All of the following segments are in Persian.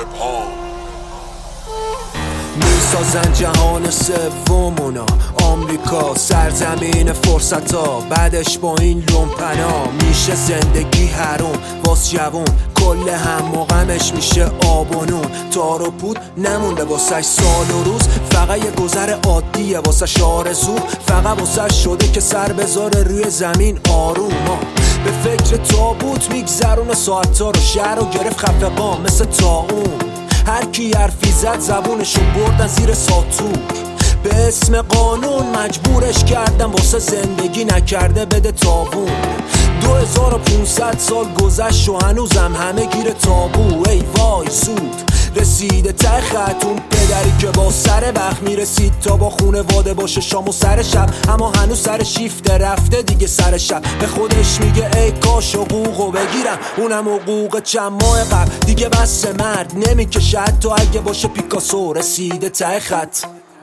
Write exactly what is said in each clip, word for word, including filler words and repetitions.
میسازن جهان سومونا، آمریکا سرزمین فرصت ها، بعدش با این لومپنا میشه زندگی حروم واس جوون، کل هم و غمش میشه آب و نون. تار و پود نمونده واسش سال و روز، فقط یه گذر عادیه واسش آرزو، فقط واسش شده که سر بذاره روی زمین آروم. به فکر تابوت میگذرونه ساعتا رو، شهر رو گرفت خفقان مثل طاعون، هر کی حرفی زد زبونشو بردن زیر ساتور. به اسم قانون مجبورش کردن واسه زندگی نکرده بده تاوون. دو هزار و پونصد سال گذشت و هنوزم همه گیر تابو. ای وای زود رسیده ته خطون، پدری که با سر وقت میرسید تا با خونواده باشه شام و سر شب، اما هنوز سر شیفته رفته دیگه سر شب. به خودش میگه ای کاش حقوقو بگیرم، اونم حقوق چند ماه قبل دیگه بس مرد نمیکشه، حتی اگه باشه پیکاسو رسیده ته خط.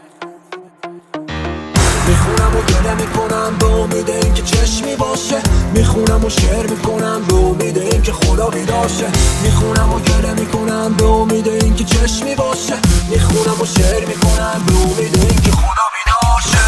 میخونم و گله میکنم به امید اینکه چشمی باشه، میخونم و شعر میکنم به امید اینکه خدا بیداشه، میخونم و گله میکنم به امید اینکه چشمی باشه، میخونم و شعر میکنم به امید اینکه خدا بیداشه.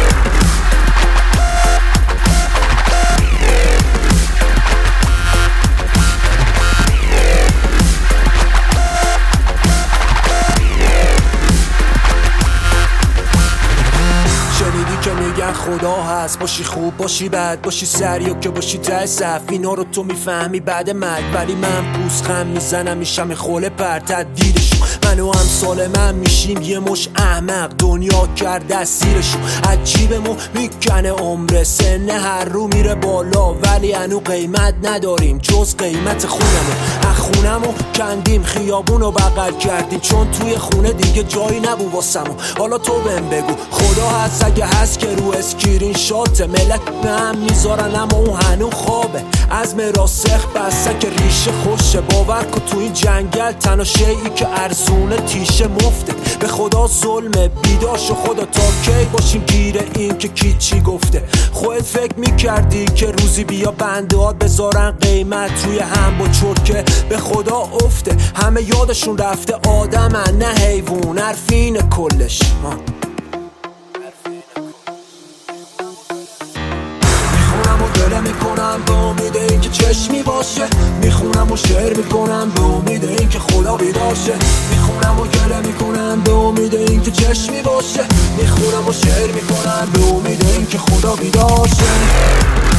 که میگن خدا هست، باشی خوب باشی بد، باشی سری و که باشی ته صف، اینا رو تو میفهمی بعد مرگ. ولی من پوزخم میزنم میشم خوله پر تدیدشون، من و امثال من میشیم یه مش احمق، دنیا کرده سیرشون عجیبمون میکنه عمر، سن هر رو میره بالا ولی هنو قیمت نداریم جز قیمت خونمون. از خونمون کندیم خیابونو بغل کردیم، چون توی خونه دیگه جایی نبود واسمون. حالا تو بهم بگو خدا هست اگه هست که رو اسکرین شات ملت هم میذارن، اما اون هنو خوابه از مراسخ بسته که ریشه خوشه. باور کن تو این جنگل تنها شیعی که ارزونه تیشه مفته، به خدا ظلمه بیداش و خدا تا کی باشیم گیره این که کی چی گفته. خودت فکر میکردی که روزی بیا بندهات بذارن قیمت روی هم با چرکه، به خدا افته همه یادشون رفته آدمن نه حیوون، حرفین کلش. میخونم و گله میکنم به امید اینکه چشمی باشه، میخونم و شعر میکنم به امید اینکه خدا بیداشه، میخونم و گله میکنم به امید اینکه چشمی باشه، میخونم و شعر میکنم به امید اینکه خدا بیداشه.